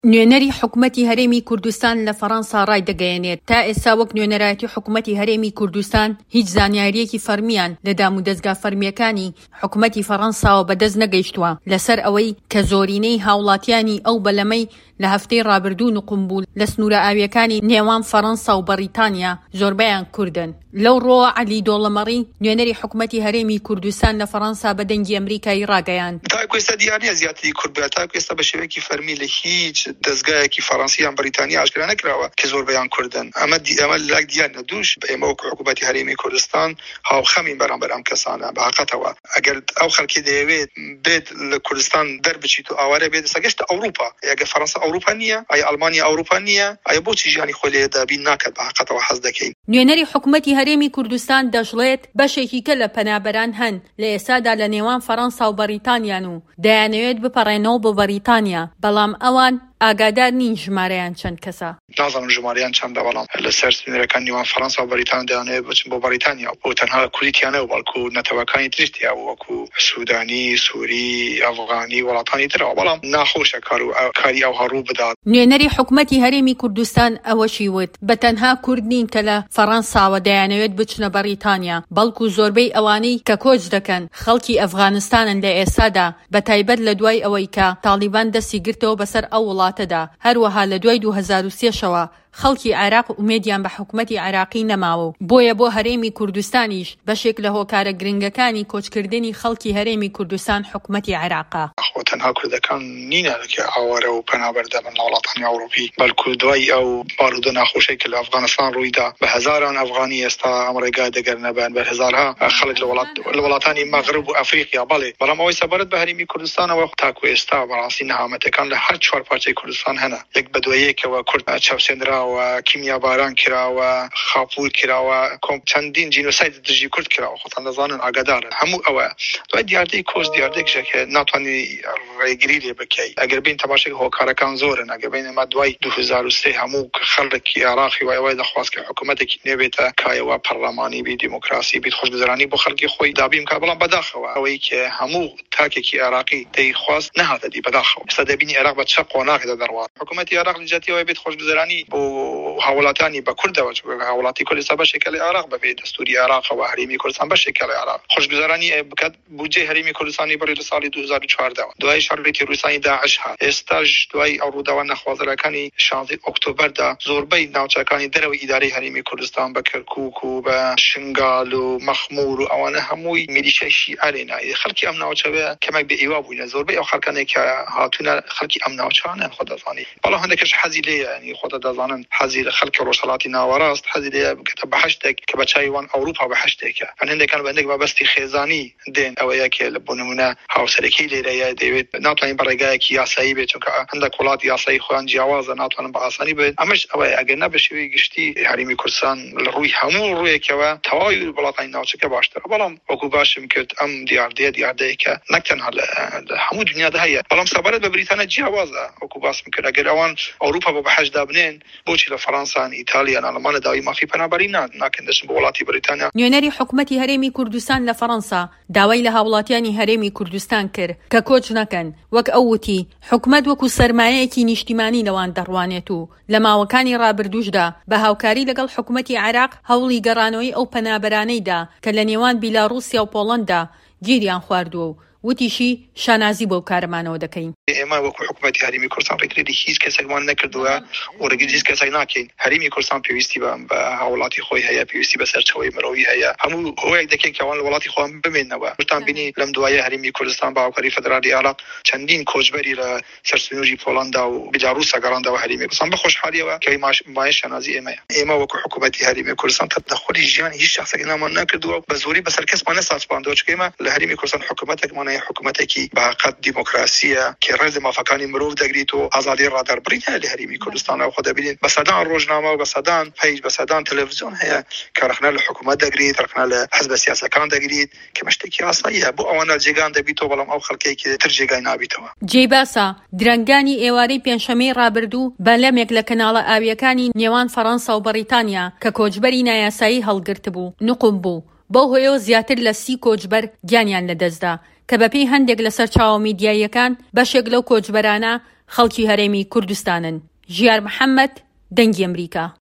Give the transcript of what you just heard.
نوێنەری حکومەتی هەرێمی کوردستان لە فەڕەنسا ڕایدەگەیەنێت. تا ئێستا وەک نوێنەرایەتی حکومەتی هەرێمی کوردستان هیچ زانیاریەکی فەرمیان لە دام و دەستگا فەرمیەکانی حکومەتی فەڕەنساوە بەدەست نەگەیشتووە لەسەر ئەوەی کە زۆرینەی هاوڵاتیانی ئەو بەلەمەی لە هەفتەی ڕابردوو نقم بوو لە سنوورە ئاویەکانی نێوان فەڕەنسا و بەریتانیا زۆربەیان کوردن. لەو ڕۆوە عەلی دۆڵەمەڕی نوێنەری حکومەتی هەرێمی کوردستان لە فەڕەنسا بە دەنگی ئەمریکایی ڕاگەیاند. تاکو ئێستا دیارە زیاتری کورد بێت، تاکو ئێستا بە شێوەیەکی فەرمی لە هیچ دەستگایەکی فەڕەنسی یان بەریتانیا ئاشکرا نەکراوە کە زۆربەیان کوردن. ئەمە لاک دیار نەدوش ئێمە وەکو حکومەتی هەرێمی کوردستان هاوخەمین بەرامبەر ئەم کەسانە. بەحەقەتەوە ئەگەر ئەو خەڵکی دەیەوێت بێت لە کوردستان دەربچیت و ئاوارە بێت سەگەشتە ئەوروپا، ئەگەر فەڕەنسا ئەوروپا نییە، ئایا ئەڵمانیا ئەوروپا نییە، ئایا بۆچی ژیانی خۆی لێ دابین ناکات؟ بەحەقەتەوە حەز دەکەین. نوێنەری حکومەتی هەرێمی کوردستان دەژڵێت بەشێکی کە لە پەنابەران هەن لە ئێستادا لە نێوان فەڕەنسا و بەریتانیان و دەیانەوێت بپەڕێنەوە بۆ بەریتانیا، بەڵام ئەوان ئاگادار نین ژمارەیان چەند کەسە. نازانم ژمارەیان چەندە، بەڵام لەسەر سنوورەکان نێوان فەڕەنسا و بەریتانیا دەیانەوێت بچن بۆ بەریتانیا بۆ تەنها کوردیانە و بەڵکو نەتەوەکانی تریشتیا وەکو سوودانی، سووری، ئەفغانی وڵاتانی ترەوە، بەڵام ناخۆشە کاری ئەو هەڕوو بدات. نوێنەری حکومەتی هەرێمی کوردستان ئەوەشی وت بە تەنها کورد نین کە لە فەڕەنساوە دەیانەوێت بچنە بەریتانیا، بەڵکو زۆربەی ئەوانەی کە کۆچ دەکەن خەڵکی ئەفغانستانن لە ئێستادا، بە تایبەت لە دوای ئەوەی کە تاڵیبان دەستی گرتەوە بەسەر ئو وڵاتەدا. هەروەها لە دوای 2003 خەڵکی عێراق ئومێدیان بە حکومەتی عێراقی نەماوە و بۆیە بۆ هەرێمی کوردستانیش بەشێک لە هۆکارە گرنگەکانی کۆچکردنی خەڵکی هەرێمی کوردستان حکومەتی عێراقا. تەنها کوردەکان نینە کە ئاوارە و پەنابەردە بن لە وڵاتانی ئەوروپی، بەڵکو دوای ئەو بارودۆ ناخۆشەی کە لە ئەفغانستان ڕوویدا بە هەزاران ئەفغانی ئێستا ئەم ڕێگا دەگەرنەبن، بە هەزارها خەڵک لە وڵاتانی مەغرب و ئەفریقیا. بەڵێ بەڵام ئەوەی سەبارەت بە هەرێمی کوردستانەوە تاکو ئێستا بەڕاستی نەهامەتەکان لە هەر چوار پارچەی کوردستان هەنە، یەک بە دوایەکەوە کورد چاوسێنراوە، کیمیا باران کراوە، خاپور کراوە، چەندین جینۆساید دژی کورد کراوە. خۆتان دەزانن ئاگادارن هەموو ئەوە دوای دیاردەی کۆس دیاردەیەکشە کە ناتوانانی ڕێگری لێ بکەی. ئەگەر بین تەماشای هۆکارەکان زۆرن، ئەگەر بین ئەمە دوای 2003 هەموو خەڵکی عێراقی وای دەخواست کە حکوومەتێکی نوێبێتە کایەوە پەرلەمانی بی دیموکراسی بیت خۆشگوزەرانی بۆ خەڵکی خۆی دابیم کا، بەڵام بەداخەوە ئەوەی کە هەموو تاکێکی عێراقی دەیخواست نەهاتە دی بەداخەوە. ئێستا دەبینی عێراق بە چەق قۆناغدا دەڕوات. حکوومەتی عێراق لەجێتیەوە بێت خۆشگوزەرانی بۆ هاوڵاتانی بە کوردەوە، هاوڵاتی کوردستان بەشێکە لە عێراق بەبێ دەستوری عێراقەوە، هەرێمی کوردستان بەشێکە لە عێراق خۆشگوزەرانی بکات بودجێ هەرێمی کوردستانی بەڕێ لە ساڵی 2014 دوای شەڕێکی رووسانی داعش هات. ئێستاش دوای ئەو ڕووداوە نەخوازەرەکانی 16 ئۆکتۆبەردا زۆربەی ناوچەکانی دەرەوەی ئیدارەی هەرێمی کوردستان بە کەرکووک و بە شنگال و مەخمور و ئەوانە هەمووی میلیشیای شیعەرێنە. خەڵکی ئەم ناوچەوە کەمێک بە ئێوە بووینە، زۆربەی ئەو خەڵکانێک کە هاتوونە خەڵکی ئەم ناوچانە خۆ دەزانی، بەڵام هەندێکش حەزی لێیە، ینی خۆ دەزانن حەزی لە خەڵکی ڕۆژهەڵاتی ناوەڕاست، حەزی لێیە بکەتە بە هەشتێک کە بە چاوان ئەوروپا بە هەشتێکە. هەندێکان بەندێک بەبەستی خێزانی دێن ئەوەیە کە لە بۆ نمونە هاوسەرەکەی لێرەیە دەیەوێت ناتوانین بە ڕێگایەکی یاسایی بێت، چونکە هەندێک وڵات یاسایی خۆیان جیاوازە ناتوانن بە ئاسانی بێت. ئەمەش ئەوەیە ئەگەر نە بە شێوەی گشتی هەرێمی کوردستان لە ڕووی هەموو ڕوویەکەوە تەواوی وڵاتانی ناوچەکە باشترە. بەڵام وەکو باشم کرد ئەم دیاردەیەکە نەک تەنها لە هەموو دنیادا هەیە، بەڵام سەبارەت بە بریتانیا جیاوازە. وەکو باسم کرد ئەگەر ئەوان ئەوروپا بۆ بەحەش دابنێن، بۆچی لە فەڕەنسا، ئیتالیا، ئەڵمانیا داوای مافی پەنابەری ناکەندەشن بە وڵاتی بریتانیا. نوێنەری حکومەتی هەرێمی کوردستان لە فەڕەنسا داوای لە هاوڵاتیانی هەرێمی کوردستان کرد کە کۆچ نەکەن. وەک ئەوتی حکومەت وەکو سەرمایەیەکی نیشتیمانی لەوان دەڕوانێت و لە ماوەکانی ڕابردووشدا بە هاوکاری لەگەڵ حکومەتی عێراق هەوڵی گەڕانەوەی ئەو پەنابەرانەیدا کە لە نێوان بیلاڕوسیا و پۆڵەندا گیریان خواردووە و وتیشی شانازی بۆ کارمانەوە دەکەین. ئێمە وەکو حکومەتی هەرێمی کوردستان ڕێگری هیچ کەسێکمان نەکردووە و ڕێگری هیچ کەسێک ناکەین. هەرێمی کوردستان پێویستی بە هاوڵاتی خۆی هەیە، پێویستی بە سەرچەوەی مرۆوی هەیە، هەموو هۆیەک دەکەین کە ئەوان لە وڵاتی خۆیان بمێنەوە. شتان بینی لەم دوایە هەرێمی کوردستان بە هاوکاری فەدرالی عێراق چەندین کۆچبەری لە سەرسنووری پۆڵەندا و بیلاڕووسا گەڕاندەوە هەرێمی کوردستان بە خۆشحالیەوە کە مایە شانازی ئێمە وەکو حکومەتی هەرێمی کوردستان تەدەخلی ژیانی هیچ شخصێک نامان نەکردووە، بە زۆری بەسەر کەسمان نەساچپاندەوە، چونکە ئێمە لە هەرێمی کوردستان حکومەتێکمان هەیە، حکومەتێکی بەقەت دیموکراسیە کە ڕێز مافەکانی مرۆڤ دەگریت و ئازادی ڕادەربڕین هەیە لە هەرێمی کوردستانەوە. خۆ دەبینین بە سەدان ڕۆژنامە و بە سەدان پەیج بە سەدان تەلەڤیزیۆن هەیە کە ڕخنە لە حکومەت دەگریت، ڕخنە لە حزب سیاسەکان دەگریت کە شتێکی ئاساییە بۆ ئەوانە جێگان دەبیتەوە، بەڵام ئەو خەڵکێکی تر جێگای نابیتەوە. جێباسا درەنگانی ئێوارەی پێنجشەمەی ڕابردوو بەلەمێک لە کەناڵە ئاویەکانی نێوان فەڕەنسا و بەریتانیا کە کۆچبەری نایاسایی هەڵگرت بوو نقم بوو، بەو هۆیەوە زیاتر لە 30 کۆچبەر گیانیان لەدەستدا کە بەپێی هەندێک لە سەرچاوە میدیاییەکان بەشێک لەو کۆچبەرانە خەڵکی هەرێمی کوردستانن. ژیار محەممەد، دەنگی ئەمریکا.